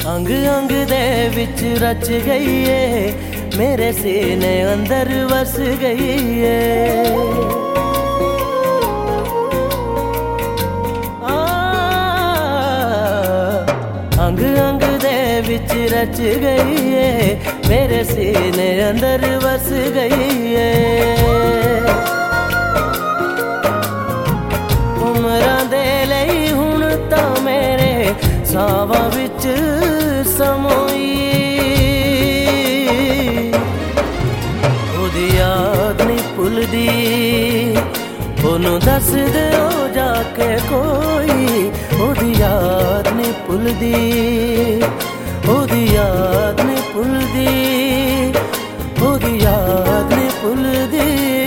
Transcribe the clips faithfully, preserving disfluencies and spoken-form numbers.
अंग अंग दे विच रच गई है, मेरे सीने अंदर वस गई है। अंग अंग दे विच रच गई है, मेरे सीने अंदर वस गई है। उमरां दे लई हुण तां मेरे सावां विच समोई, ओदी याद नहीं भुलदी, ओनू दस दिओ जाके कोई, ओदी याद नहीं भुलदी, ओदी याद नहीं भुलदी, ओदी याद नहीं भुलदी।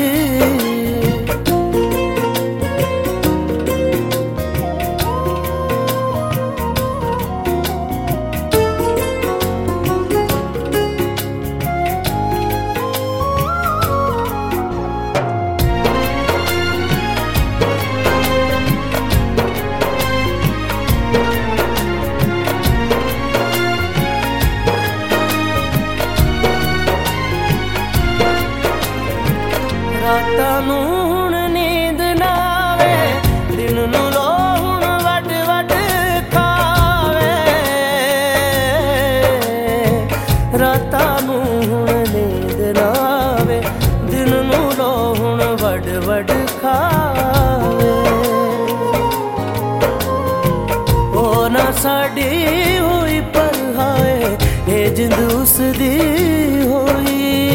रातां नूं हुण नींद ना आवे, दिन नूं लो हुण वड वड खावे। रातां नूं हुण नींद ना आवे, दिन नूं लो हुण वड वड खावे। ओ ना साडी होई पर हाय, ये जिंद उसदी होई,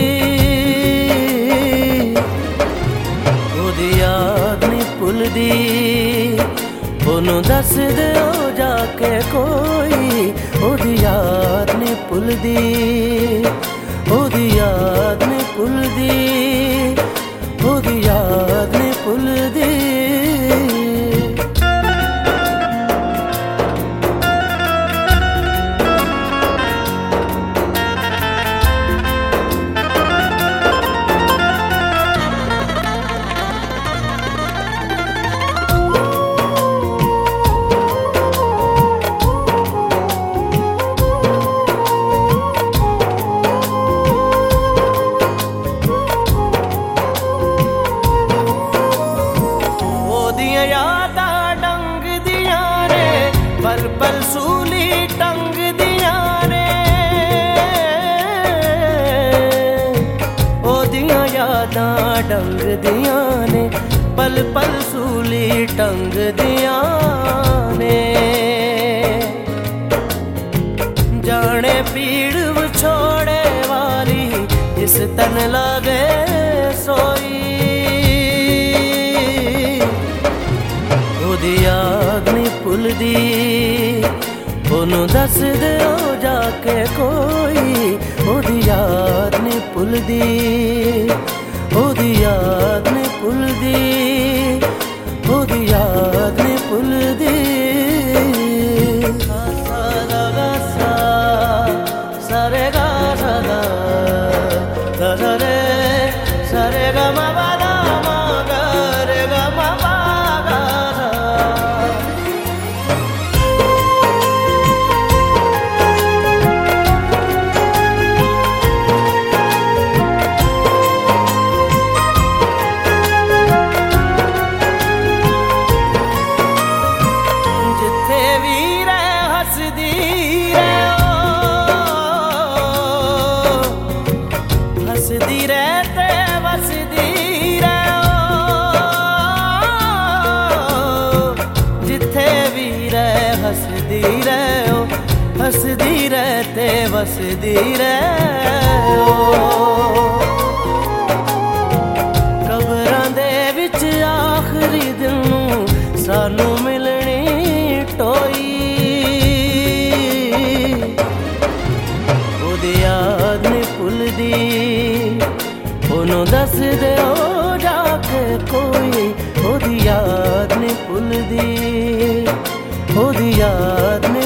ओदी याद नहीं भुलदी, ओनू दस दिओ जाके कोई, ओदी याद नहीं भुलदी, ओदी याद नहीं भुलदी, ओदी याद नहीं भुलदी। पल पल सूली टंग दिया ने, ओदियां यादां डंग दिया ने, पल पल सूली टंग दिया ने। जाने पीड़ विछोड़े वाली जिस तन लागे सोई, ओदी याद नहीं भुलदी, ओनू दस दिओ जाके कोई, ओदी याद नहीं भुलदी, ओदी याद नहीं भुलदी, ओदी याद नहीं भुलदी। सारे गा सदा सरे सरे गा मा गा मा गा रे गा मा मा गा। जिथे भी रह हसदी हसदी रहते वसदी रहो, जिथे भी रह हसदी रहो, हसदी रहते वसदी रहो। कबरां दे विच आखरी दिन नूं सानू मिलनी टोई, ओदी याद नहीं भुलदी, ओनू दस दिओ जाके कोई, ओदी याद नहीं भुलदी, ओदी याद नहीं